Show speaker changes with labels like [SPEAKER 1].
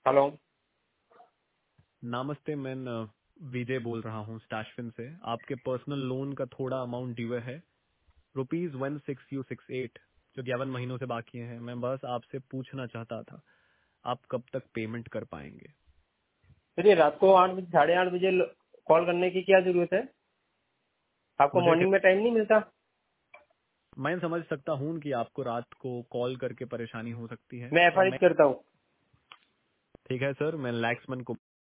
[SPEAKER 1] Hello.
[SPEAKER 2] नमस्ते, मैं विजय बोल रहा हूँ स्टैशफिन से। आपके पर्सनल लोन का थोड़ा अमाउंट ड्यू है, ₹16068, जो 11 महीनों से बाकी है। मैं बस आपसे पूछना चाहता था, आप कब तक पेमेंट कर पाएंगे?
[SPEAKER 1] फिर ये रात को 8 बजे 8:30 बजे कॉल करने की क्या जरूरत है? आपको
[SPEAKER 2] मुझे
[SPEAKER 1] मॉर्निंग में टाइम नहीं मिलता?
[SPEAKER 2] मैं समझ सकता हूँ कि आपको रात को कॉल करके परेशानी हो सकती है,
[SPEAKER 1] मैं
[SPEAKER 2] पर
[SPEAKER 1] एफआईआर
[SPEAKER 2] मैं
[SPEAKER 1] करता हूँ।
[SPEAKER 2] ठीक है सर, मैं लैक्समैन को